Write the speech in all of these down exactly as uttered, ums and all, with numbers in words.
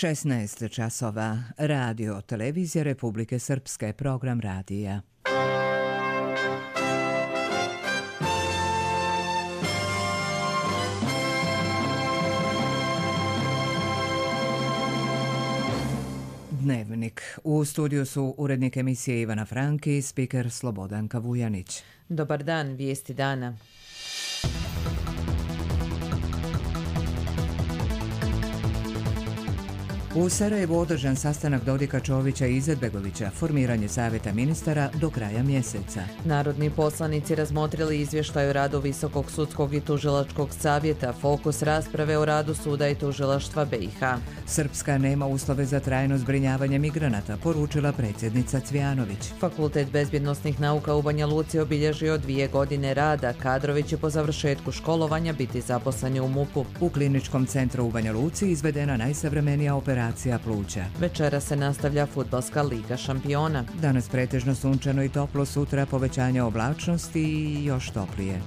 šesnaest časova. Radio Televizija Republike Srpske, program radija. Dnevnik. U studiju su urednik emisije Ivana Franki i spiker Slobodanka Vujanić. Dobar dan, vijesti dana. U Sarajevu održan sastanak Dodika, Čovića i Izetbegovića, formiranje savjeta ministara do kraja mjeseca. Narodni poslanici razmotrili izvještaj o radu Visokog sudskog i tužilačkog savjeta, fokus rasprave o radu suda i tužilaštva B i H. Srpska nema uslove za trajno zbrinjavanje migranata, poručila predsjednica Cvjanović. Fakultet bezbjednosnih nauka u Banja Luci obilježio dvije godine rada. Kadrovi će po završetku školovanja biti zaposleni u MUP-u. U kliničkom centru u Banja Luci izvedena najsavremenija operacija pluća. Večera se nastavlja fudbalska liga šampiona. Danas pretežno sunčano i toplo, sutra povećanje oblačnosti i još toplije.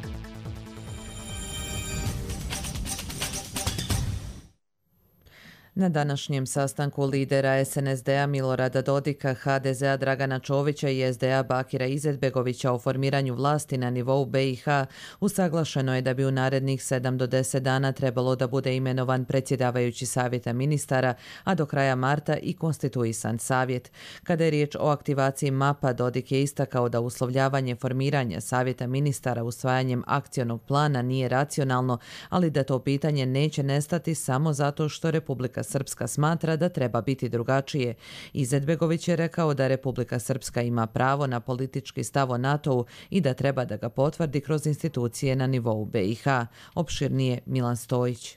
Na današnjem sastanku lidera es en es de-a Milorada Dodika, ha de ze-a Dragana Čovića i es de a Bakira Izetbegovića o formiranju vlasti na nivou B i H usaglašeno je da bi u narednih sedam do deset dana trebalo da bude imenovan predsjedavajući savjeta ministara, a do kraja marta i konstituisan savjet. Kada je riječ o aktivaciji mapa, Dodik je istakao da uslovljavanje formiranja savjeta ministara usvajanjem akcionog plana nije racionalno, ali da to pitanje neće nestati samo zato što Republika Srpska smatra da treba biti drugačije. Izetbegović je rekao da Republika Srpska ima pravo na politički stav o NATO-u i da treba da ga potvrdi kroz institucije na nivou B i H. Opširnije Milan Stojić.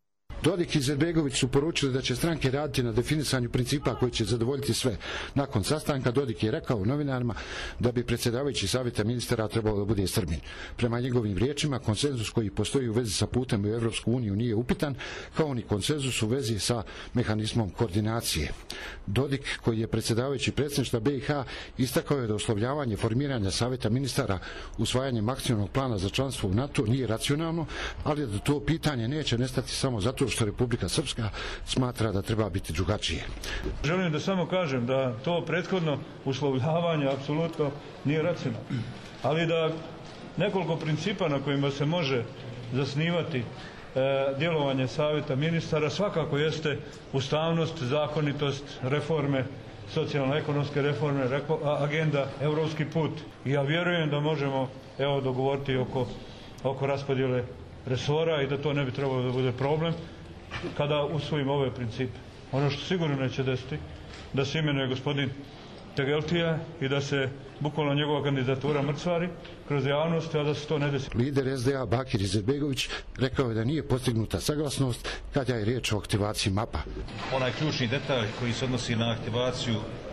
Dodik i Izetbegović su poručili da će stranke raditi na definisanju principa koji će zadovoljiti sve. Nakon sastanka Dodik je rekao novinarima da bi predsjedavajući savjeta ministara trebalo da bude Srbin. Prema njegovim riječima, konsenzus koji postoji u vezi sa putem u Evropsku uniju nije upitan, kao ni konsenzus u vezi sa mehanizmom koordinacije. Dodik, koji je predsjedavajući predsjedništva B i H, istakao je da uslovljavanje formiranja savjeta ministara usvajanjem akcionog plana za članstvo u NATO nije racionalno, ali da to pitanje neće nestati samo zato što Republika Srpska smatra da treba biti drugačije. Želim da samo kažem da to prethodno uslovljavanje apsolutno nije racionalno, ali da nekoliko principa na kojima se može zasnivati e, djelovanje savjeta ministara svakako jeste ustavnost, zakonitost, reforme, socijalno-ekonomske reforme, reko, agenda, evropski put. I ja vjerujem da možemo evo dogovoriti oko, oko raspodjele resora i da to ne bi trebalo da bude problem kada usvojimo ove principe. Ono što sigurno neće desiti, da se imenuje gospodin Tegeltija i da se bukvalno njegova kandidatura mrcvari kroz javnost, a da se to ne desi. Lider es de a Bakir Izetbegović rekao je da nije postignuta saglasnost kada je riječ o aktivaciji mapa. Onaj ključni detalj koji se odnosi na aktivaciju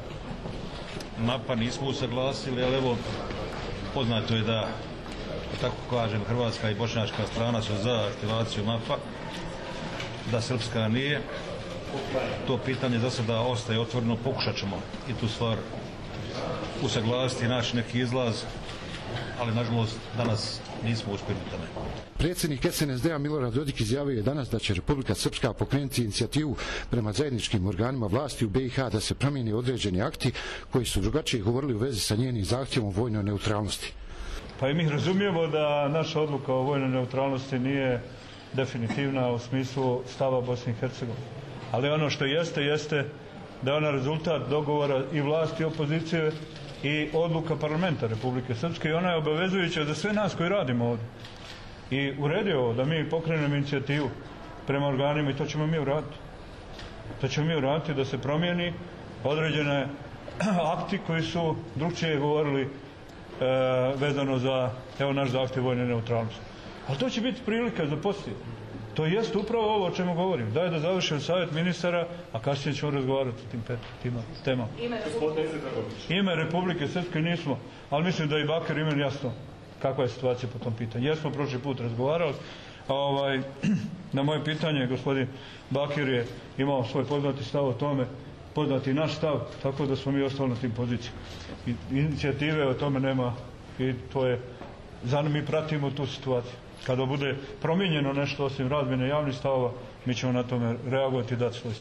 mapa nismo usaglasili, ali evo poznato je da, tako kažem, hrvatska i bošnjačka strana su za aktivaciju mapa, da srpska nije. To pitanje za sada ostaje otvoreno, pokušat ćemo i tu stvar usaglasiti, naći neki izlaz, ali nažalost danas nismo uspjeli u tome. Predsjednik es en es de-a Milorad Dodik izjavio je danas da će Republika Srpska pokrenuti inicijativu prema zajedničkim organima vlasti u B i H da se promijeni određeni akti koji su drugačije govorili u vezi sa njenim zahtjevom vojnoj neutralnosti. Pa i mi razumijemo da naša odluka o vojnoj neutralnosti nije definitivna u smislu stava Bosne i Hercegovine. Ali ono što jeste, jeste da je ona rezultat dogovora i vlasti i opozicije i odluka parlamenta Republike Srpske i ona je obavezujuća za sve nas koji radimo ovdje. I uredio ovo da mi pokrenemo inicijativu prema organima i to ćemo mi uraditi. To ćemo mi uraditi da se promijeni određene akti koji su drugčije govorili e, vezano za evo naš zahtjev vojne neutralnosti. Ali to će biti prilika za poslije. To jest upravo ovo o čemu govorim. Daj da završim savjet ministara, a kasnije ćemo razgovarati o tim temama. Ime Republike, Ime Republike Srpske nismo, ali mislim da i Bakir ima jasno kakva je situacija po tom pitanju. Jesmo prošli put razgovarali. A ovaj, na moje pitanje, gospodin Bakir je imao svoj poznati stav o tome, poznati naš stav, tako da smo mi ostali na tim pozicijama. I, inicijative o tome nema i to je, za mi pratimo tu situaciju. Kada bude promijenjeno nešto osim razmjene javnih stavova, mi ćemo na tome reagovati i dati svoj stav.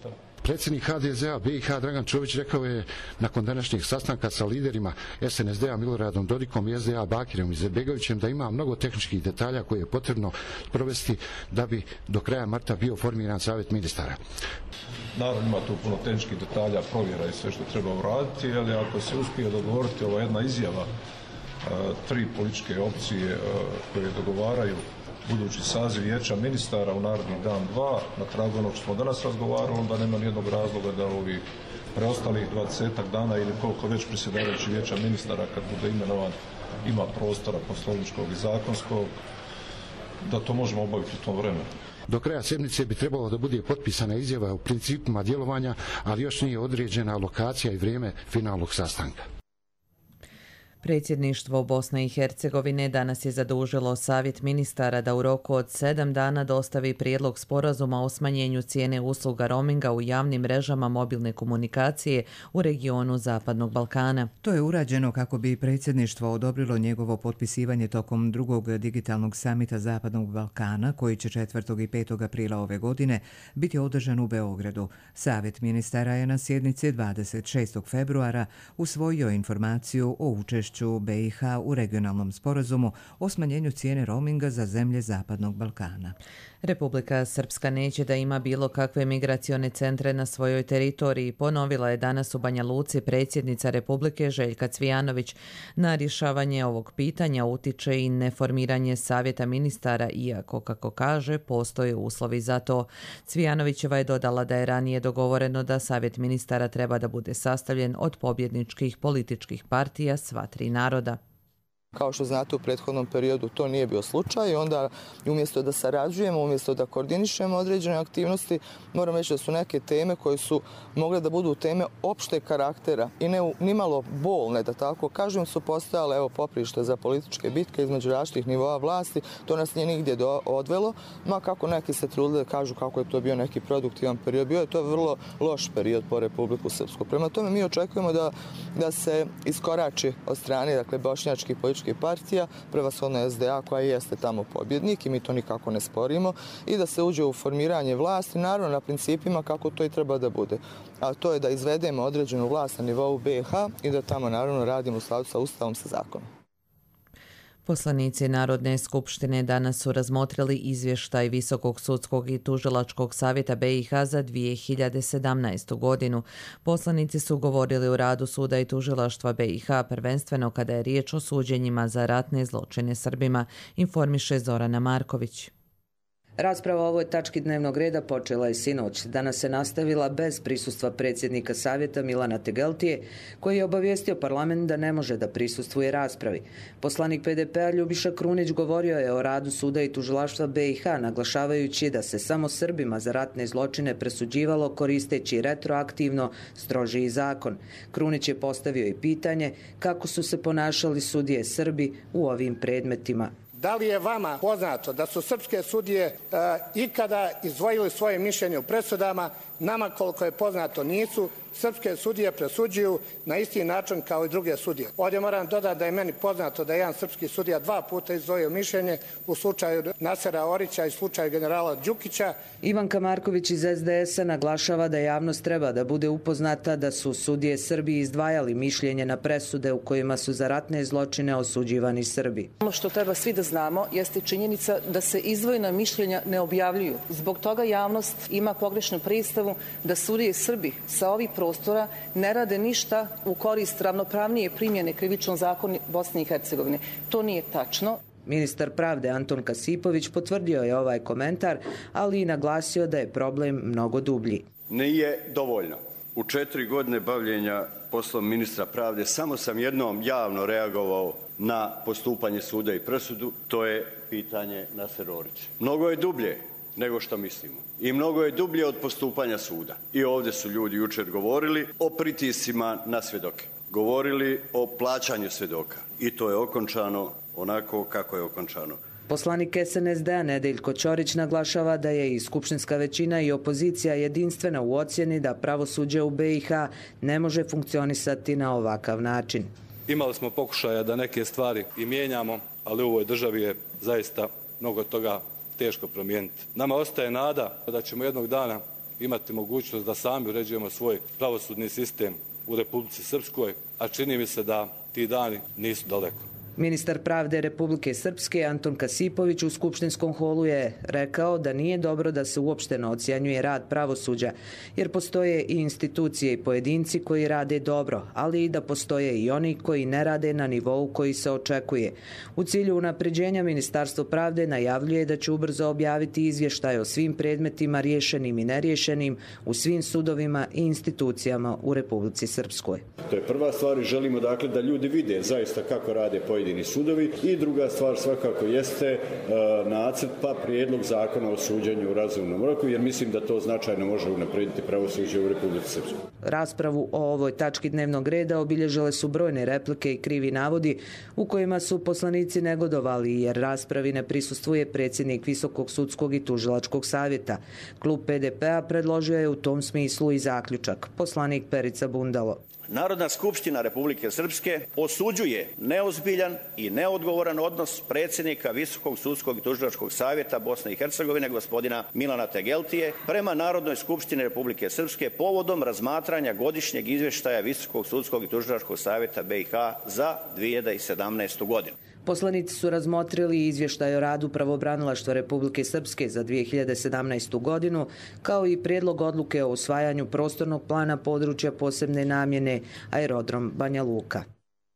Predsjednik H D Z A B i H Dragan Čović rekao je nakon današnjeg sastanka sa liderima S N S D A Miloradom Dodikom i S D A Bakirom Izetbegovićem da ima mnogo tehničkih detalja koje je potrebno provesti da bi do kraja marta bio formiran savjet ministara. Naravno ima tu puno tehničkih detalja, provjera i sve što treba uraditi, ali ako se uspije dogovoriti ova jedna izjava tri političke opcije koje dogovaraju budući saziv vijeća ministara u naredni dan dva, na tragu onog što smo danas razgovarali, onda nema nijednog razloga da ovi preostalih dvadesetak dana ili koliko već predsjedavajući vijeća ministara kad bude imenovan ima prostora poslovničkog i zakonskog, da to možemo obaviti u tom vremenu. Do kraja sjednice bi trebalo da bude potpisana izjava o principima djelovanja, ali još nije određena lokacija i vrijeme finalnog sastanka. Predsjedništvo Bosne i Hercegovine danas je zadužilo Savjet ministara da u roku od sedam dana dostavi prijedlog sporazuma o smanjenju cijene usluga roaminga u javnim mrežama mobilne komunikacije u regionu Zapadnog Balkana. To je urađeno kako bi predsjedništvo odobrilo njegovo potpisivanje tokom drugog digitalnog samita Zapadnog Balkana, koji će četvrtog i petog aprila ove godine biti održan u Beogradu. Savjet ministara je na sjednici dvadeset šestog februara usvojio informaciju o učešću B i H u regionalnom sporazumu o smanjenju cijene roaminga za zemlje Zapadnog Balkana. Republika Srpska neće da ima bilo kakve migracione centre na svojoj teritoriji, ponovila je danas u Banja Luci predsjednica Republike Željka Cvijanović. Na rješavanje ovog pitanja utiče i neformiranje savjeta ministara, iako, kako kaže, postoje uslovi za to. Cvijanovićeva je dodala da je ranije dogovoreno da savjet ministara treba da bude sastavljen od pobjedničkih političkih partija sva tri naroda. Kao što znate, u prethodnom periodu to nije bio slučaj i onda umjesto da sarađujemo, umjesto da koordinišemo određene aktivnosti, moram reći da su neke teme koje su mogle da budu teme opšte karaktera i ne nimalo bolne, da tako kažem, su postojale evo poprište za političke bitke između različitih nivoa vlasti. To nas nije nigdje do, odvelo, ma kako neki se trudili da kažu kako je to bio neki produktivan period. Bio je to vrlo loš period po Republiku Srpsku. Prema tome mi očekujemo da, da se iskorači od strane, dakle, bošnjačkih političkih partija, prevashodno S D A koja jeste tamo pobjednik i mi to nikako ne sporimo, i da se uđe u formiranje vlasti, naravno na principima kako to i treba da bude. A to je da izvedemo određenu vlast na nivou B i H i da tamo naravno radimo u skladu sa Ustavom, sa zakonom. Poslanici Narodne skupštine danas su razmotrili izvještaj Visokog sudskog i tužilačkog savjeta B i H za dvije hiljade sedamnaestu. godinu. Poslanici su govorili o radu suda i tužilaštva B i H, prvenstveno kada je riječ o suđenjima za ratne zločine Srbima, informiše Zorana Marković. Rasprava o ovoj tački dnevnog reda počela je sinoć. Danas se nastavila bez prisustva predsjednika savjeta Milana Tegeltije, koji je obavijestio parlament da ne može da prisustvuje raspravi. Poslanik P D P-a Ljubiša Krunić govorio je o radu suda i tužilaštva B i H, naglašavajući da se samo Srbima za ratne zločine presuđivalo koristeći retroaktivno strožiji zakon. Krunić je postavio i pitanje kako su se ponašali sudije Srbi u ovim predmetima. Da li je vama poznato da su srpske sudije e, ikada izdvojili svoje mišljenje u presudama? Nama, koliko je poznato, nisu. Srpske sudije presuđuju na isti način kao i druge sudije. Ovdje moram dodati da je meni poznato da je jedan srpski sudija dva puta izdvojio mišljenje u slučaju Nasera Orića i slučaju generala Đukića. Ivanka Marković iz S D S-a naglašava da javnost treba da bude upoznata da su sudije Srbiji izdvajali mišljenje na presude u kojima su za ratne zločine osuđivani Srbi. Ono što treba svi da znamo jeste činjenica da se izdvojena mišljenja ne objavljuju. Zbog toga javnost ima pogrešnu predstavu da sudije Srbi sa ovih prostora ne rade ništa u korist ravnopravnije primjene krivičnog zakona Bosne i Hercegovine. To nije tačno. Ministar pravde Anton Kasipović potvrdio je ovaj komentar, ali i naglasio da je problem mnogo dublji. Nije dovoljno. U četiri godine bavljenja poslom ministra pravde samo sam jednom javno reagovao na postupanje suda i presudu, to je pitanje Naser Orić. Mnogo je dublje nego što mislimo. I mnogo je dublje od postupanja suda. I ovdje su ljudi jučer govorili o pritiscima na svjedoke. Govorili o plaćanju svjedoka. I to je okončano onako kako je okončano. Poslanik S N S D-a Nedeljko Ćorić naglašava da je i skupštinska većina i opozicija jedinstvena u ocjeni da pravosuđe u B i H ne može funkcionisati na ovakav način. Imali smo pokušaja da neke stvari i mijenjamo, ali u ovoj državi je zaista mnogo toga teško promijeniti. Nama ostaje nada da ćemo jednog dana imati mogućnost da sami uređujemo svoj pravosudni sistem u Republici Srpskoj, a čini mi se da ti dani nisu daleko. Ministar pravde Republike Srpske Anton Kasipović u skupštinskom holu je rekao da nije dobro da se uopšteno ocjenjuje rad pravosuđa, jer postoje i institucije i pojedinci koji rade dobro, ali i da postoje i oni koji ne rade na nivou koji se očekuje. U cilju unapređenja Ministarstvo pravde najavljuje da će ubrzo objaviti izvještaj o svim predmetima riješenim i neriješenim u svim sudovima i institucijama u Republici Srpskoj. To je prva stvar i želimo dakle da ljudi vide zaista kako rade pojedini sudovi i druga stvar svakako jeste uh, nacrt pa prijedlog zakona o suđenju u razumnom roku, jer mislim da to značajno može unaprijediti pravosuđe u Republici Srpskoj. Raspravu o ovoj tački dnevnog reda obilježile su brojne replike i krivi navodi u kojima su poslanici negodovali jer raspravi ne prisustvuje predsjednik Visokog sudskog i tužilačkog savjeta. Klub P D P-a predložio je u tom smislu i zaključak. Poslanik Perica Bundalo. Narodna skupština Republike Srpske osuđuje neozbiljan i neodgovoran odnos predsjednika Visokog sudskog i tužilačkog savjeta Bosne i Hercegovine gospodina Milana Tegeltije prema Narodnoj skupštini Republike Srpske povodom razmatranja godišnjeg izvještaja Visokog sudskog i tužilačkog savjeta B i H za dvije hiljade sedamnaestu godinu. Poslanici su razmotrili izvještaj o radu Pravobranilaštva Republike Srpske za dvije hiljade sedamnaestu godinu, kao i prijedlog odluke o usvajanju prostornog plana područja posebne namjene Aerodrom Banja Luka.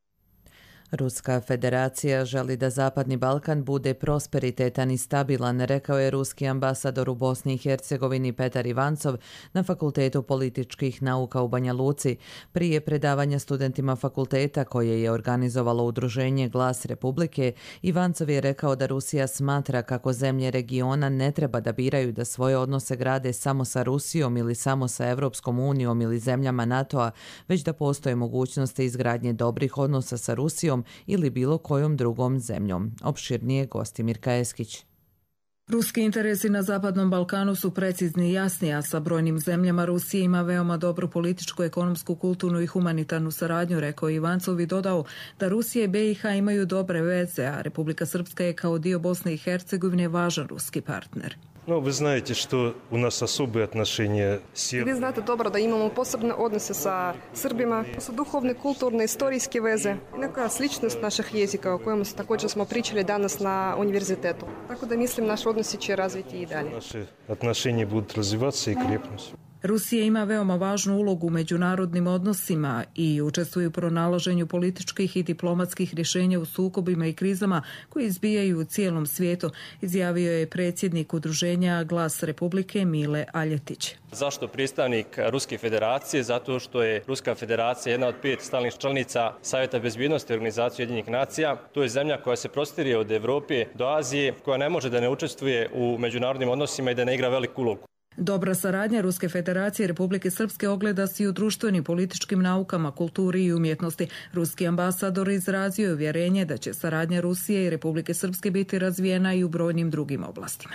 Ruska federacija želi da Zapadni Balkan bude prosperitetan i stabilan, rekao je ruski ambasador u Bosni i Hercegovini Petar Ivancov na Fakultetu političkih nauka u Banja Luci. Prije predavanja studentima fakulteta koje je organizovalo udruženje Glas Republike, Ivancov je rekao da Rusija smatra kako zemlje regiona ne treba da biraju da svoje odnose grade samo sa Rusijom ili samo sa Evropskom unijom ili zemljama NATO-a, već da postoje mogućnosti izgradnje dobrih odnosa sa Rusijom ili bilo kojom drugom zemljom. Opširnije Gostimir Kajeskić. Ruski interesi na Zapadnom Balkanu su precizni i jasni, a sa brojnim zemljama Rusija ima veoma dobru političku, ekonomsku, kulturnu i humanitarnu saradnju, rekao Ivancov i dodao da Rusija i B i H imaju dobre veze, a Republika Srpska je kao dio Bosne i Hercegovine važan ruski partner. No, vi znate što u nas особые отношения с Vi znate dobro da imamo posebne odnose sa Srbima, to su duhovne, kulturne, istorijske veze, neka sličnost naših jezika o kojem također smo pričali danas na univerzitetu. Tako da mislim naši odnosi će razviti i dalje. Naše отношения будут развиваться и крепнуть. Rusija ima veoma važnu ulogu u međunarodnim odnosima i učestvuje u pronalaženju političkih i diplomatskih rješenja u sukobima i krizama koji izbijaju u cijelom svijetu, izjavio je predsjednik udruženja Glas Republike Mile Aljetić. Zašto predstavnik Ruske federacije? Zato što je Ruska federacija jedna od pet stalnih članica Savjeta bezbjednosti Organizacije Ujedinjenih nacija. To je zemlja koja se prostire od Evrope do Azije, koja ne može da ne učestvuje u međunarodnim odnosima i da ne igra veliku ulogu. Dobra saradnja Ruske federacije i Republike Srpske ogleda se i u društvenim, političkim naukama, kulturi i umjetnosti. Ruski ambasador izrazio je uvjerenje da će saradnja Rusije i Republike Srpske biti razvijena i u brojnim drugim oblastima.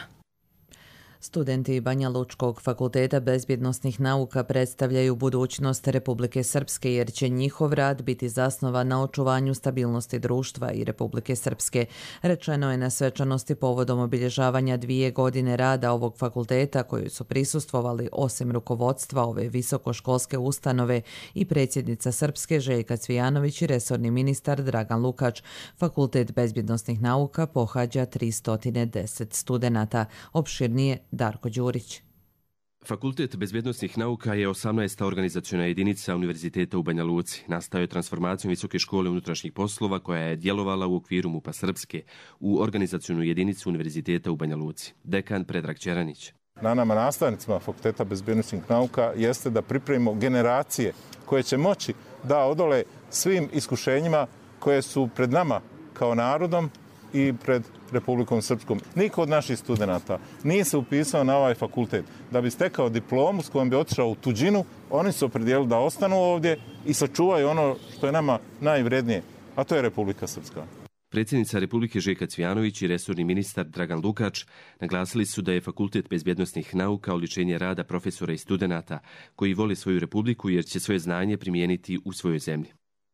Studenti Banja Lučkog fakulteta bezbjednosnih nauka predstavljaju budućnost Republike Srpske jer će njihov rad biti zasnovan na očuvanju stabilnosti društva i Republike Srpske. Rečeno je na svečanosti povodom obilježavanja dvije godine rada ovog fakulteta koju su prisustvovali osim rukovodstva ove visokoškolske ustanove i predsjednica Srpske Željka Cvijanović i resorni ministar Dragan Lukač. Fakultet bezbjednosnih nauka pohađa tristo deset studenata. Opširnije Darko Đurić. Fakultet bezbjednosnih nauka je osamnaesta organizaciona jedinica Univerziteta u Banja Luci. Nastao je transformacijom Visoke škole unutrašnjih poslova koja je djelovala u okviru MUP-a Srpske u organizacionu jedinicu Univerziteta u Banja Luci. Dekan Predrag Čeranić. Na nama nastavnicima Fakulteta bezbjednosnih nauka jeste da pripremimo generacije koje će moći da odole svim iskušenjima koje su pred nama kao narodom i pred Republikom Srpskom. Niko od naših studenata nije se upisao na ovaj fakultet da bi stekao diplomu s kojom bi otišao u tuđinu. Oni su opredijelili da ostanu ovdje i sačuvaju ono što je nama najvrednije, a to je Republika Srpska. Predsjednica Republike Željka Cvijanović i resorni ministar Dragan Lukač naglasili su da je Fakultet bezbjednosnih nauka oličenje rada profesora i studenata koji vole svoju republiku jer će svoje znanje primijeniti u svojoj zemlji.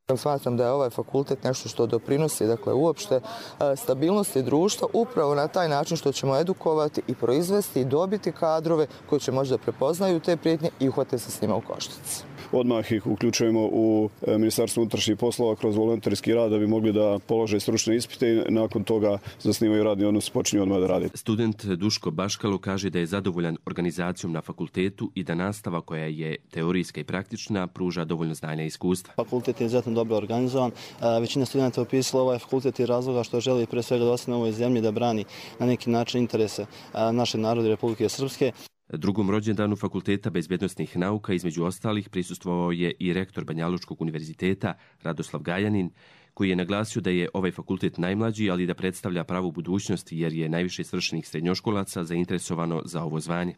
Smatram da je ovaj fakultet nešto što doprinosi, dakle, uopšte stabilnosti društva upravo na taj način što ćemo edukovati i proizvesti i dobiti kadrove koji će možda prepoznaju te prijetnje i uhvate se s njima u koštac. Odmah ih uključujemo u Ministarstvo unutrašnjih poslova kroz volonterski rad da bi mogli da polože stručne ispite i nakon toga zasnivaju radni odnos i počinju odmah da rade. Student Duško Baškalo kaže da je zadovoljan organizacijom na fakultetu i da nastava koja je teorijska i praktična pruža dovoljno znanja i iskustva. Fakultet je izuzetno dobro organizovan. Većina studenta je upisala ovaj fakultet iz razloga što želi pre svega da ostane u ovoj zemlji da brani na neki način interese naše narode Republike Srpske. Drugom rođendanu Fakulteta bezbjednosnih nauka između ostalih prisustvovao je i rektor Banjalučkog univerziteta Radoslav Gajanin, koji je naglasio da je ovaj fakultet najmlađi, ali da predstavlja pravu budućnost jer je najviše svršenih srednjoškolaca zainteresovano za ovo zvanje.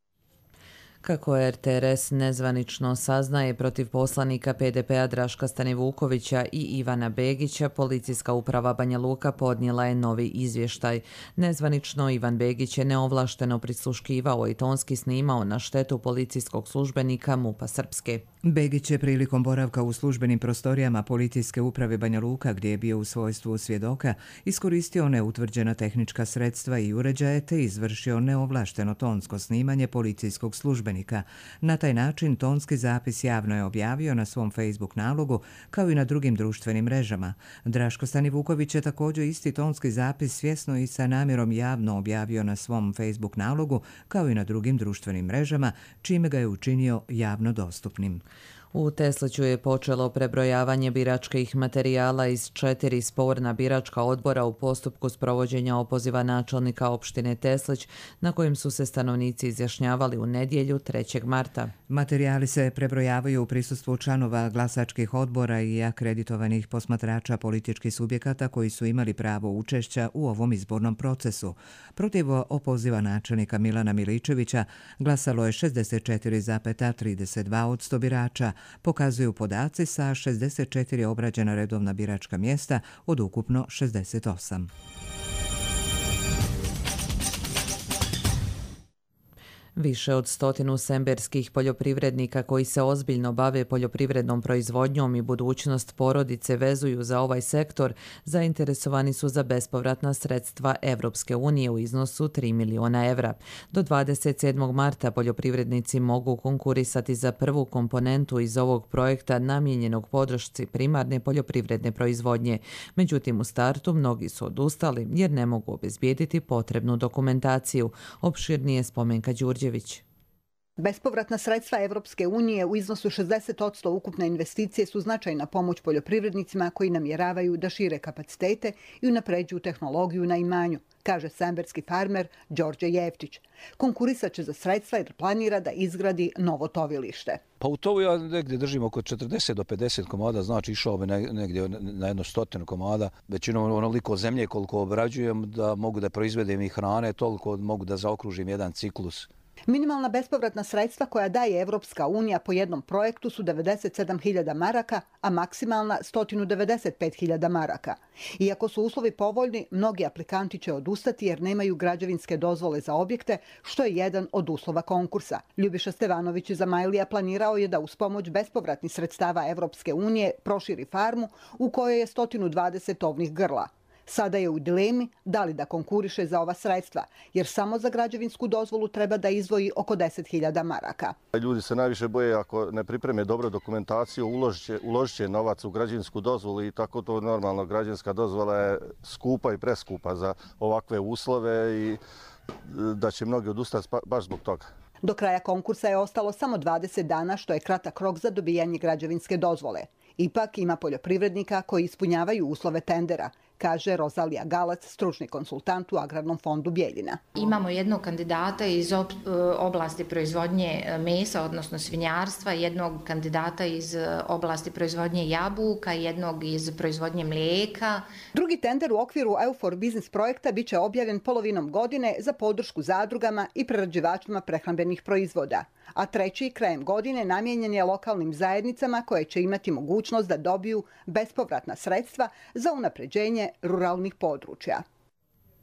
Kako R T R S nezvanično saznaje, protiv poslanika P D P-a Draška Stanivukovića i Ivana Begića, Policijska uprava Banja Luka podnijela je novi izvještaj. Nezvanično Ivan Begić je neovlašteno prisluškivao i tonski snimao na štetu policijskog službenika MUP-a Srpske. Begić je prilikom boravka u službenim prostorijama Policijske uprave Banja Luka, gdje je bio u svojstvu svjedoka, iskoristio neutvrđena tehnička sredstva i uređaje te izvršio neovlašteno tonsko snimanje policijskog službenika. Na taj način tonski zapis javno je objavio na svom Facebook nalogu kao i na drugim društvenim mrežama. Draško Stanivuković je također isti tonski zapis svjesno i sa namjerom javno objavio na svom Facebook nalogu kao i na drugim društvenim mrežama, čime ga je učinio javno dostupnim. U Tesliću je počelo prebrojavanje biračkih materijala iz četiri sporna biračka odbora u postupku sprovođenja opoziva načelnika opštine Teslić, na kojem su se stanovnici izjašnjavali u nedjelju trećeg marta. Materijali se prebrojavaju u prisustvu članova glasačkih odbora i akreditovanih posmatrača političkih subjekata koji su imali pravo učešća u ovom izbornom procesu. Protiv opoziva načelnika Milana Miličevića glasalo je šezdeset četiri zarez trideset dva posto birača, pokazuju podaci sa šezdeset četiri obrađena redovna biračka mjesta od ukupno šezdeset osam. Više od stotinu semberskih poljoprivrednika koji se ozbiljno bave poljoprivrednom proizvodnjom i budućnost porodice vezuju za ovaj sektor, zainteresovani su za bespovratna sredstva Evropske unije u iznosu tri miliona evra. Do dvadeset sedmog marta poljoprivrednici mogu konkurisati za prvu komponentu iz ovog projekta namijenjenog podršci primarne poljoprivredne proizvodnje. Međutim, u startu mnogi su odustali jer ne mogu obezbijediti potrebnu dokumentaciju. Opširnije Spomenka Đurđević. Bespovratna sredstva Evropske unije u iznosu šezdeset posto ukupne investicije su značajna pomoć poljoprivrednicima koji namjeravaju da šire kapacitete i unapređuju tehnologiju na imanju, kaže semberski farmer Đorđe Jevtić. Konkurisat će za sredstva jer planira da izgradi novo tovilište. Pa u tovu ja negdje držim oko četrdeset do pedeset komada, znači išao bi negdje na jedno stotinu komada. Većinom onoliko zemlje koliko obrađujem da mogu da proizvedem i hrane, toliko mogu da zaokružim jedan ciklus. Minimalna bespovratna sredstva koja daje Evropska unija po jednom projektu su devedeset sedam hiljada maraka, a maksimalna sto devedeset pet hiljada maraka. Iako su uslovi povoljni, mnogi aplikanti će odustati jer nemaju građevinske dozvole za objekte, što je jedan od uslova konkursa. Ljubiša Stevanović iz Amajlija planirao je da uz pomoć bespovratnih sredstava Evropske unije proširi farmu u kojoj je sto dvadeset tovnih grla. Sada je u dilemi da li da konkuriše za ova sredstva, jer samo za građevinsku dozvolu treba da izdvoji oko deset hiljada maraka. Ljudi se najviše boje ako ne pripreme dobro dokumentaciju, uložit će, uložit će novac u građevinsku dozvolu i tako to normalno. Građevinska dozvola je skupa i preskupa za ovakve uslove i da će mnogi odustati baš zbog toga. Do kraja konkursa je ostalo samo dvadeset dana, što je kratak rok za dobijanje građevinske dozvole. Ipak ima poljoprivrednika koji ispunjavaju uslove tendera, kaže Rozalija Galac, stručni konsultant u Agrarnom fondu Bijeljina. Imamo jednog kandidata iz oblasti proizvodnje mesa, odnosno svinjarstva, jednog kandidata iz oblasti proizvodnje jabuka, jednog iz proizvodnje mlijeka. Drugi tender u okviru E U for Business projekta biće objavljen polovinom godine za podršku zadrugama i prerađivačima prehrambenih proizvoda, a treći krajem godine namijenjen je lokalnim zajednicama koje će imati mogućnost da dobiju bespovratna sredstva za unapređenje ruralnih područja.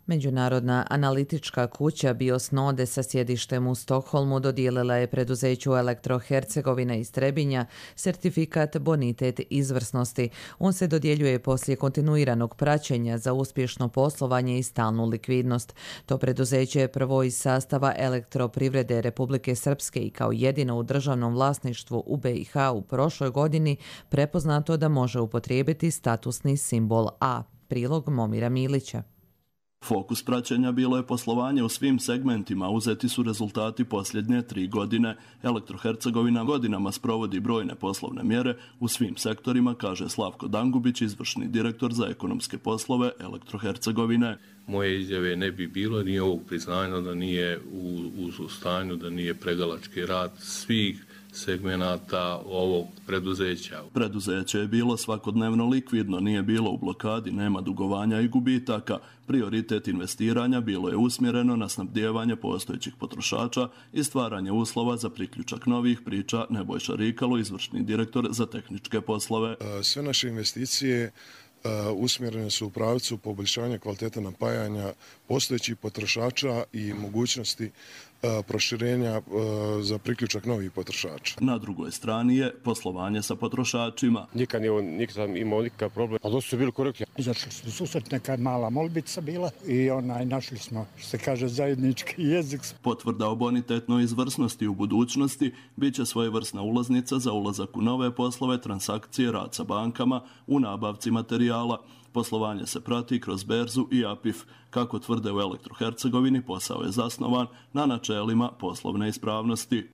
Međunarodna analitička kuća Biosnode sa sjedištem u Stokholmu dodijelila je preduzeću Elektro-Hercegovina iz Trebinja sertifikat bonitet izvrsnosti. On se dodjeljuje poslije kontinuiranog praćenja za uspješno poslovanje i stalnu likvidnost. To preduzeće je prvo iz sastava Elektroprivrede Republike Srpske i kao jedino u državnom vlasništvu u B i H u prošloj godini prepoznato da može upotrijebiti statusni simbol A. Prilog Momira Milića. Fokus praćenja bilo je poslovanje u svim segmentima, uzeti su rezultati posljednje tri godine. Elektro-Hercegovina godinama sprovodi brojne poslovne mjere u svim sektorima, kaže Slavko Dangubić, izvršni direktor za ekonomske poslove Elektro-Hercegovine. Moje izjave ne bi bilo, nije ovog priznanja da nije u, u stanju, da nije pregalački rad svih segmenata ovog preduzeća. Preduzeće je bilo svakodnevno likvidno, nije bilo u blokadi, nema dugovanja i gubitaka. Prioritet investiranja bilo je usmjereno na snabdijevanje postojećih potrošača i stvaranje uslova za priključak novih, priča Nebojša Rikalo, izvršni direktor za tehničke poslove. Sve naše investicije usmjerene su u pravcu poboljšanja kvaliteta napajanja postojećih potrošača i mogućnosti proširenja za priključak novih potrošača. Na drugoj strani je poslovanje sa potrošačima. Nikad nisam imao nikakav problem, ali dosta su bili korektni. Izašli smo susret, neka mala molbica bila i onaj, našli smo, što se kaže, zajednički jezik. Potvrda o bonitetnoj izvrsnosti u budućnosti bit će svojevrsna ulaznica za ulazak u nove poslove, transakcije, rad sa bankama, u nabavci materijala. Poslovanje se prati kroz berzu i A P I F. Kako tvrde u Elektro-Hercegovini, posao je zasnovan na načelima poslovne ispravnosti.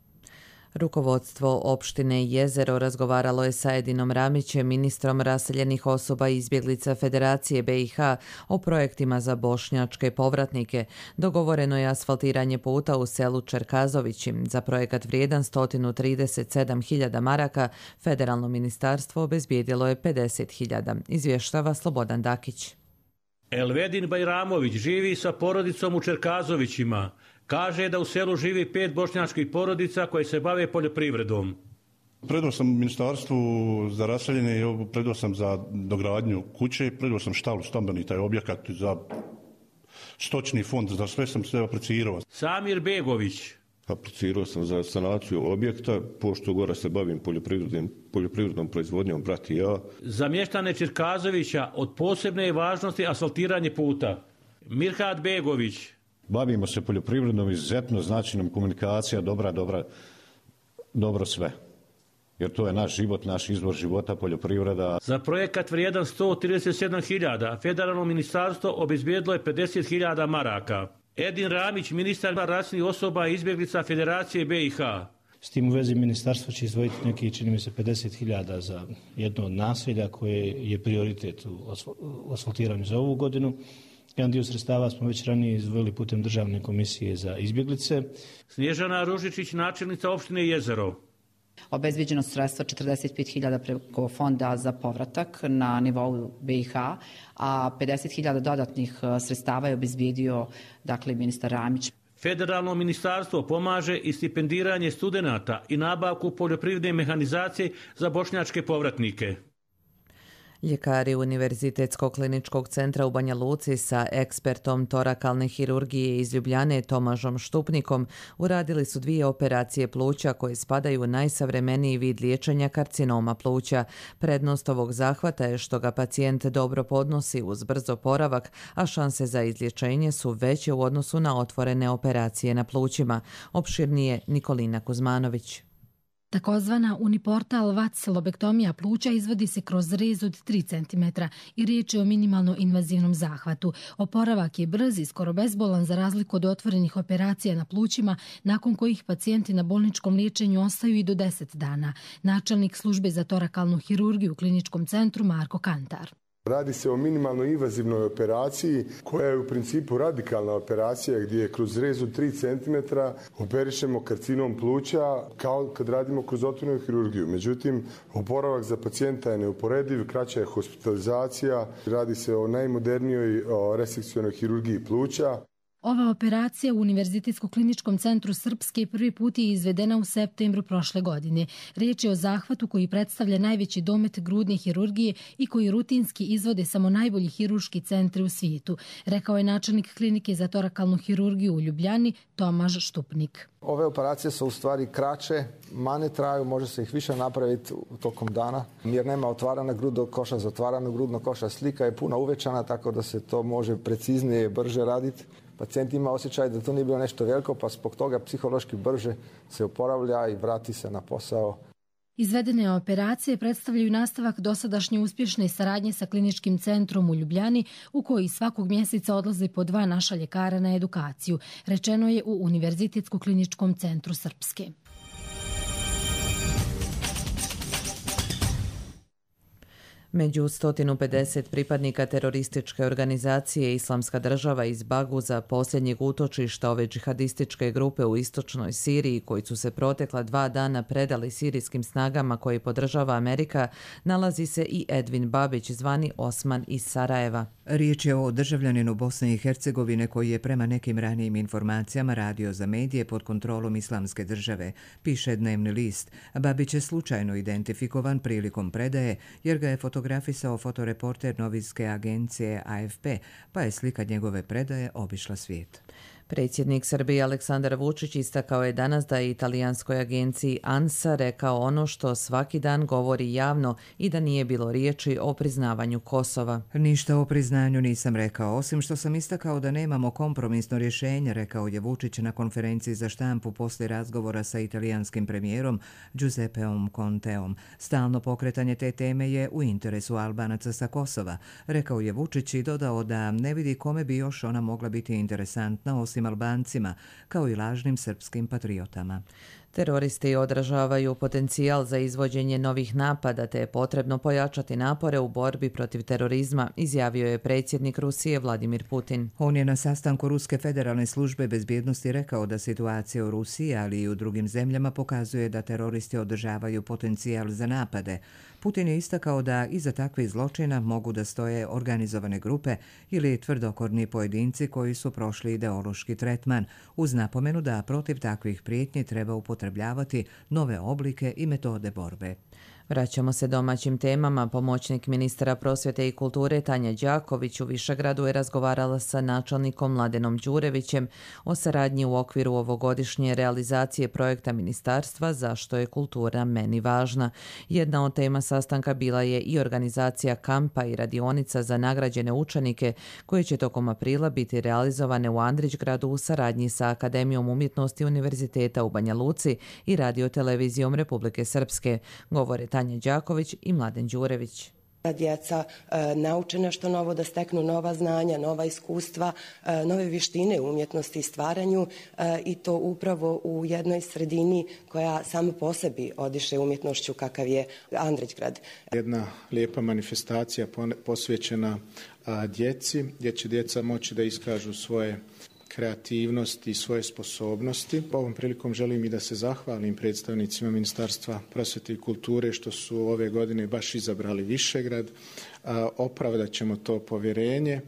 Rukovodstvo opštine Jezero razgovaralo je sa Edinom Ramićem, ministrom raseljenih osoba i izbjeglica Federacije B i H, o projektima za bošnjačke povratnike. Dogovoreno je asfaltiranje puta u selu Čerkazovići. Za projekat vrijedan sto trideset sedam hiljada maraka federalno ministarstvo obezbijedilo je pedeset hiljada, izvještava Slobodan Dakić. Elvedin Bajramović živi sa porodicom u Čerkazovićima. Kaže da u selu živi pet bošnjačkih porodica koje se bave poljoprivredom. Predao sam ministarstvu za raseljene i predao sam za dogradnju kuće, predao sam štalu, stambeni taj objekat za stočni fond, za sve sam sve aplicirao. Samir Begović. Aplicirao sam za sanaciju objekta, pošto gore se bavim poljoprivrednom, poljoprivrednom proizvodnjom, brat i ja. Za mještane Čerkazovića od posebne je važnosti asfaltiranje puta. Mirhat Begović. Bavimo se poljoprivrednom, izuzetno znači nam komunikacija, dobra, dobra, dobro sve. Jer to je naš život, naš izvor života, poljoprivreda. Za projekat vrijedan sto trideset sedam hiljada federalno ministarstvo obezbijedilo je pedeset hiljada maraka. Edin Ramić, ministar raseljenih osoba i izbjeglica Federacije B i H. S tim u vezi ministarstvo će izdvojiti neki, čini mi se, pedeset hiljada za jedno od naselja koje je prioritet u asfaltiranju za ovu godinu. Jedan dio sredstava smo već ranije izdvojili putem Državne komisije za izbjeglice. Snježana Ružičić, načelnica opštine Jezero. Obezbijeđeno sredstva četrdeset pet hiljada preko fonda za povratak na nivou B i H, a pedeset hiljada dodatnih sredstava je obezbijedio, dakle, ministar Ramić. Federalno ministarstvo pomaže i stipendiranje studenata i nabavku poljoprivredne mehanizacije za bošnjačke povratnike. Ljekari Univerzitetskog kliničkog centra u Banja Luci sa ekspertom torakalne hirurgije iz Ljubljane Tomažom Štupnikom uradili su dvije operacije pluća koje spadaju u najsavremeniji vid liječenja karcinoma pluća. Prednost ovog zahvata je što ga pacijent dobro podnosi uz brzo oporavak, a šanse za izlječenje su veće u odnosu na otvorene operacije na plućima. Opširnije Nikolina Kuzmanović. Takozvana uniportal V A C lobektomija pluća izvodi se kroz rez od tri centimetra i riječ je o minimalno invazivnom zahvatu. Oporavak je brz i skoro bezbolan za razliku od otvorenih operacija na plućima, nakon kojih pacijenti na bolničkom liječenju ostaju i do deset dana. Načelnik službe za torakalnu hirurgiju u kliničkom centru Marko Kantar. Radi se o minimalno invazivnoj operaciji koja je u principu radikalna operacija gdje kroz rez od tri centimetra operišemo karcinom pluća kao kad radimo kroz otvorenu hirurgiju. Međutim, oporavak za pacijenta je neuporediv, kraća je hospitalizacija, radi se o najmodernijoj resekcionoj hirurgiji pluća. Ova operacija u Univerzitetsko-kliničkom centru Srpske prvi put je izvedena u septembru prošle godine. Riječ je o zahvatu koji predstavlja najveći domet grudne hirurgije i koji rutinski izvode samo najbolji hirurški centri u svijetu, rekao je načelnik klinike za torakalnu hirurgiju u Ljubljani Tomaž Štupnik. Ove operacije su u stvari kraće, manje traju, može se ih više napraviti tokom dana, jer nema otvarana grudnog koša, zatvarana grudnog koša, slika je puno uvećana, tako da se to može preciznije i brže raditi. Pacijent ima osjećaj da to nije bilo nešto veliko, pa zbog toga psihološki brže se oporavlja i vrati se na posao. Izvedene operacije predstavljaju nastavak dosadašnje uspješne saradnje sa kliničkim centrom u Ljubljani, u koji svakog mjeseca odlaze po dva naša ljekara na edukaciju, rečeno je u Univerzitetsko-kliničkom centru Srpske. Među sto pedeset pripadnika terorističke organizacije Islamska država iz Baguza, posljednjeg utočišta ove džihadističke grupe u istočnoj Siriji, koji su se protekla dva dana predali sirijskim snagama koje podržava Amerika, nalazi se i Edvin Babić, zvani Osman iz Sarajeva. Riječ je o državljaninu Bosne i Hercegovine koji je prema nekim ranijim informacijama radio za medije pod kontrolom Islamske države, piše Dnevni list. Babić je slučajno identifikovan prilikom predaje jer ga je fotografisao fotoreporter novinske agencije A F P, pa je slika njegove predaje obišla svijet. Predsjednik Srbije Aleksandar Vučić istakao je danas da je italijanskoj agenciji ANSA rekao ono što svaki dan govori javno i da nije bilo riječi o priznavanju Kosova. Ništa o priznanju nisam rekao, osim što sam istakao da nemamo kompromisno rješenje, rekao je Vučić na konferenciji za štampu poslije razgovora sa italijanskim premijerom Giuseppeom Conteom. Stalno pokretanje te teme je u interesu Albanaca sa Kosova, rekao je Vučić i dodao da ne vidi kome bi još ona mogla biti interesantna osim Albancima, kao i lažnim srpskim patriotama. Teroristi odražavaju potencijal za izvođenje novih napada, te je potrebno pojačati napore u borbi protiv terorizma, izjavio je predsjednik Rusije Vladimir Putin. On je na sastanku Ruske federalne službe bezbjednosti rekao da situacija u Rusiji, ali i u drugim zemljama pokazuje da teroristi održavaju potencijal za napade. Putin je istakao da iza takvih zločina mogu da stoje organizovane grupe ili tvrdokorni pojedinci koji su prošli ideološki tretman, uz napomenu da protiv takvih prijetnji treba upotrebljavati nove oblike i metode borbe. Vraćamo se domaćim temama. Pomoćnik ministra prosvjete i kulture Tanja Đaković u Višegradu je razgovarala sa načelnikom Mladenom Đurevićem o saradnji u okviru ovogodišnje realizacije projekta ministarstva Zašto je kultura meni važna. Jedna od tema sastanka bila je i organizacija kampa i radionica za nagrađene učenike koje će tokom aprila biti realizovane u Andrićgradu u saradnji sa Akademijom umjetnosti Univerziteta u Banja Luci i radiotelevizijom Republike Srpske, govore Tanja Đaković i Mladen Đurević. Da djeca e, nauče nešto novo, da steknu nova znanja, nova iskustva, e, nove vještine u umjetnosti i stvaranju e, i to upravo u jednoj sredini koja sama po sebi odiše umjetnošću kakav je Andrićgrad. Jedna lijepa manifestacija posvećena a, djeci, gdje će djeca moći da iskažu svoje kreativnosti i svoje sposobnosti. Ovom prilikom želim i da se zahvalim predstavnicima Ministarstva prosvjete i kulture što su ove godine baš izabrali Višegrad. Opravdat ćemo to povjerenje.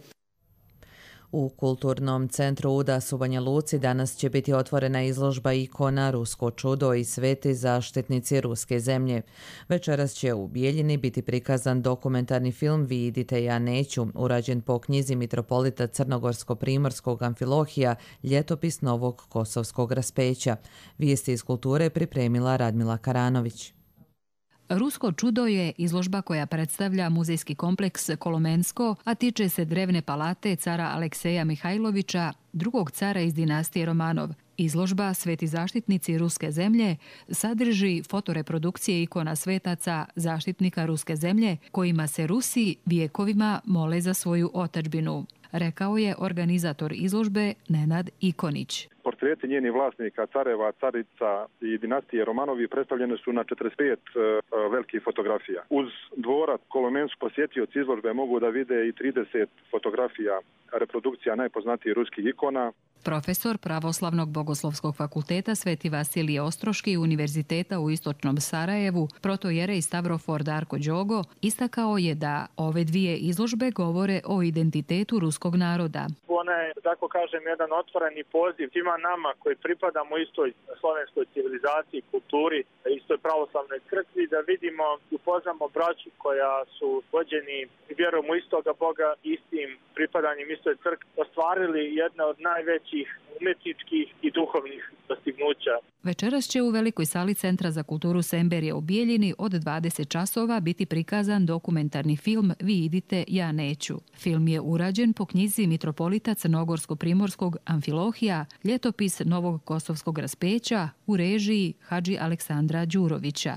U Kulturnom centru Udas u Banja Luci danas će biti otvorena izložba ikona Rusko čudo i sveti zaštitnici ruske zemlje. Večeras će u Bijeljini biti prikazan dokumentarni film Vi idite, ja neću, urađen po knjizi mitropolita Crnogorsko-primorskog Amfilohija, ljetopis novog kosovskog raspeća. Vijesti iz kulture pripremila Radmila Karanović. Rusko čudo je izložba koja predstavlja muzejski kompleks Kolomensko, a tiče se drevne palate cara Alekseja Mihajlovića, drugog cara iz dinastije Romanov. Izložba Sveti zaštitnici ruske zemlje sadrži fotoreprodukcije ikona svetaca zaštitnika ruske zemlje kojima se Rusi vijekovima mole za svoju otadžbinu, rekao je organizator izložbe Nenad Ikonić. Portreti njenih vlasnika, careva, carica i dinastije Romanovi predstavljene su na četrdeset pet uh, velikih fotografija. Uz dvorac Kolomensku posjetioci izložbe mogu da vide i trideset fotografija reprodukcija najpoznatijih ruskih ikona. Profesor Pravoslavnog bogoslovskog fakulteta Sveti Vasilije Ostroški Univerziteta u istočnom Sarajevu, protojerej Stavrofor Darko Đogo, istakao je da ove dvije izložbe govore o identitetu ruskog naroda. U ona je, tako kažem, jedan otvoreni poziv svima nama koji pripadamo istoj slovenskoj civilizaciji, kulturi, istoj pravoslavnoj crkvi, da vidimo i upoznamo braću koja su vođeni vjerom u istoga Boga, istim pripadanjem istoj crkvi, ostvarili jedne od najvećih umetničkih i duhovnih dostignuća. Večeras će u velikoj sali Centra za kulturu Semberije u Bijeljini od dvadeset časova biti prikazan dokumentarni film Vi idite, ja neću. Film je urađen po knjizi mitropolita Crnogorsko-primorskog Amfilohija, ljetopis Novog Kosovskog raspeća u režiji Hadži Aleksandra Đurovića.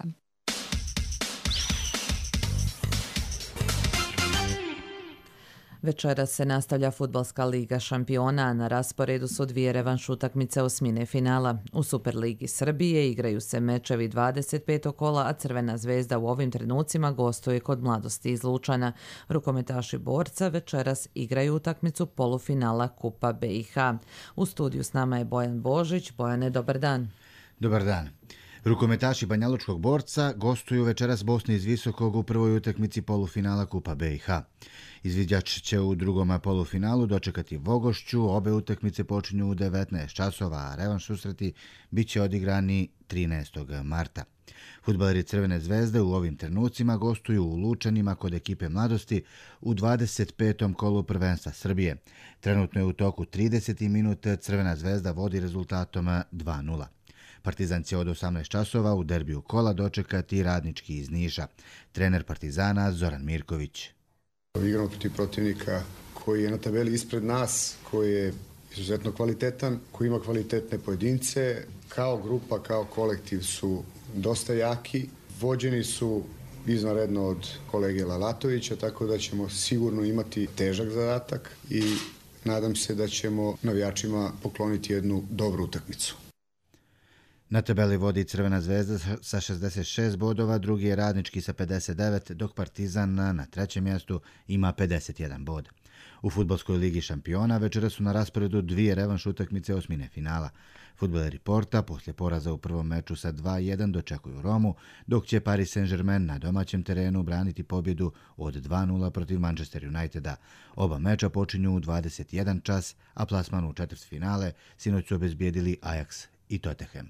Večeras se nastavlja Fudbalska liga šampiona, a na rasporedu su dvije revanš utakmice osmine finala. U Superligi Srbije igraju se mečevi dvadeset petog kola, a Crvena zvezda u ovim trenucima gostuje kod Mladosti iz Lučana. Rukometaši Borca večeras igraju utakmicu polufinala Kupa B i H. U studiju s nama je Bojan Božić. Bojane, dobar dan. Dobar dan. Rukometaši Banjalučkog Borca gostuju večeras Bosni iz Visokog u prvoj utakmici polufinala Kupa B i H. Izviđač će u drugom polufinalu dočekati Vogošću, obe utakmice počinju u devetnaest časova, a revanš susreti bit će odigrani trinaestog marta. Fudbaleri Crvene zvezde u ovim trenucima gostuju u Lučanima kod ekipe Mladosti u dvadeset petom kolu prvenstva Srbije. Trenutno je u toku trideseti minut, Crvena zvezda vodi rezultatom dva nula. Partizan će od osamnaest časova u derbiju kola dočekati Radnički iz Niša. Trener Partizana Zoran Mirković. Igramo protiv protivnika koji je na tabeli ispred nas, koji je izuzetno kvalitetan, koji ima kvalitetne pojedince. Kao grupa, kao kolektiv su dosta jaki. Vođeni su izvanredno od kolege Lalatovića, tako da ćemo sigurno imati težak zadatak i nadam se da ćemo navijačima pokloniti jednu dobru utakmicu. Na tabeli vodi Crvena zvezda sa šezdeset šest bodova, drugi je Radnički sa pedeset devet, dok Partizan na trećem mjestu ima pedeset jedan bod. U Fudbalskoj ligi šampiona večera su na rasporedu dvije revanš utakmice osmine finala. Fudbaleri Porta poslije poraza u prvom meču sa dva jedan dočekuju Romu, dok će Paris Saint-Germain na domaćem terenu braniti pobjedu od dva nula protiv Manchester Uniteda. Oba meča počinju u dvadeset jedan čas, a plasman u četvrtfinale sinoć su obezbijedili Ajax i Tottenham.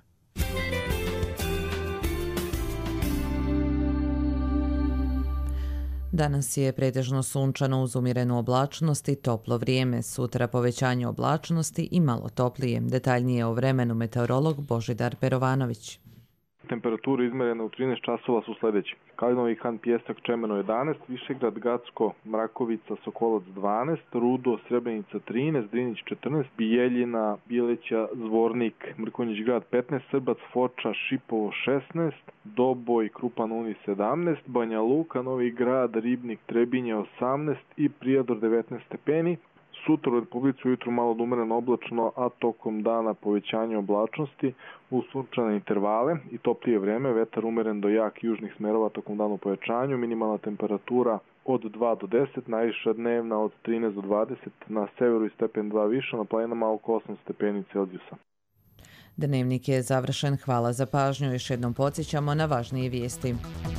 Danas je pretežno sunčano uz umjerenu oblačnost i toplo vrijeme. Sutra povećanje oblačnosti i malo toplije. Detaljnije o vremenu meteorolog Božidar Perovanović. Temperature izmerene u trinaest časova su sljedeći. Kalinovi Han, Pjesak, Čemeno jedanaest, Višegrad, Gacko, Mrakovica, Sokolac dvanaest, Rudo, Srebrenica trinaest, Drinić četrnaest, Bijeljina, Bijeleća, Zvornik, Mrkonjić grad petnaest, Srbac, Foča, Šipovo šesnaest, Doboj, Krupan Uni sedamnaest, Banja Luka, Novi Grad, Ribnik, Trebinje osamnaest i Prijedor devetnaest stepeni. Sutra u Republici ujutru malo odumjereno oblačno, a tokom dana povećanje oblačnosti u sunčane intervale i toplije vrijeme, vetar umjeren do jak južnih smerova tokom dana u povećanju, minimalna temperatura od dva do deset, najviša dnevna od trinaest do dvadeset, na severu i stepen dva više, na planinama oko osam stepeni Celzijusa. Dnevnik je završen, hvala za pažnju, još jednom podsjećamo na važnije vijesti.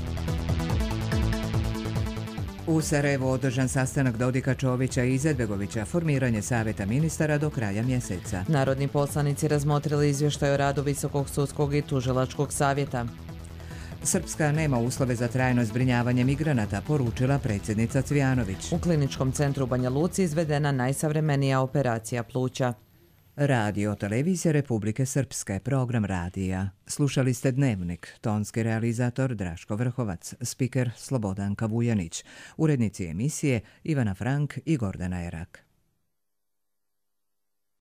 U Sarajevu održan sastanak Dodika, Čovića i Izetbegovića, formiranje savjeta ministara do kraja mjeseca. Narodni poslanici razmotrili izvještaj o radu Visokog sudskog i tužilačkog savjeta. Srpska nema uslove za trajno zbrinjavanje migranata, poručila predsjednica Cvijanović. U kliničkom centru u Banja Luci izvedena najsavremenija operacija pluća. Radio Televizija Republike Srpske, program radija. Slušali ste Dnevnik, tonski realizator Draško Vrhovac, spiker Slobodanka Vujanić, urednici emisije Ivana Frank i Gordana Erak.